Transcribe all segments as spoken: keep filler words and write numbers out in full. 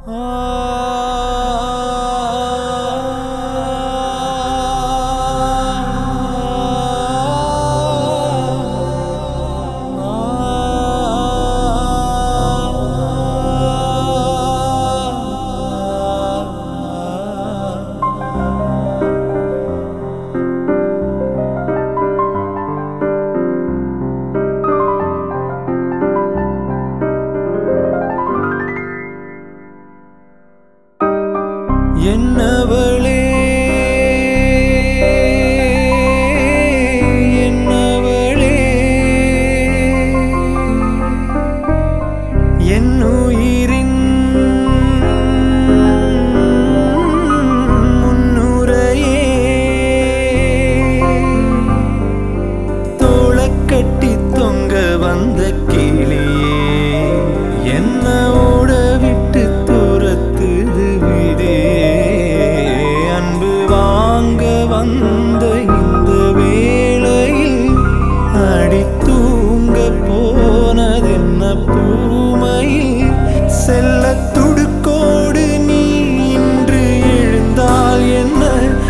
என்னவளே என்னவளே என்னுயிரின் முன்னுரையே தோளக்கட்டி தொங்க வந்த கிளியே என்னோட விட்டு துரத்துது விதே வந்த இந்த வேளையில் அடி தூங்க போனதென்ன பூமையில் செல்ல துடுக்கோடு நீ இன்று எழுந்தால் என்ன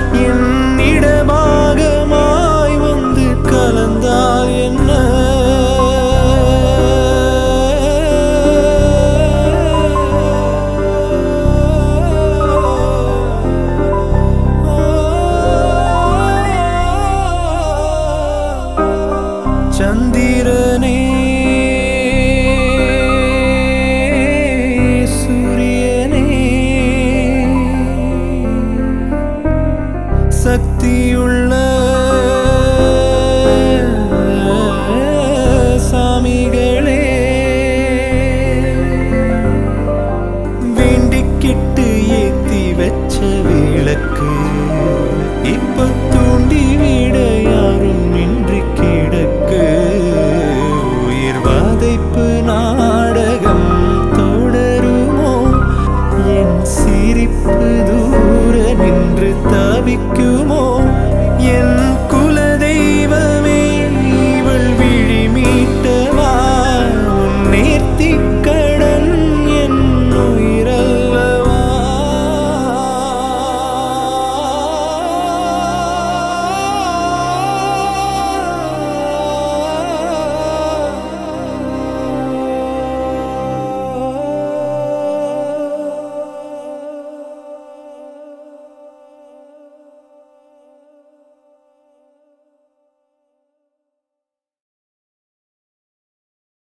என்னிடமாகமாய் வந்து கலந்தால் என்ன சந்திரனே சூரிய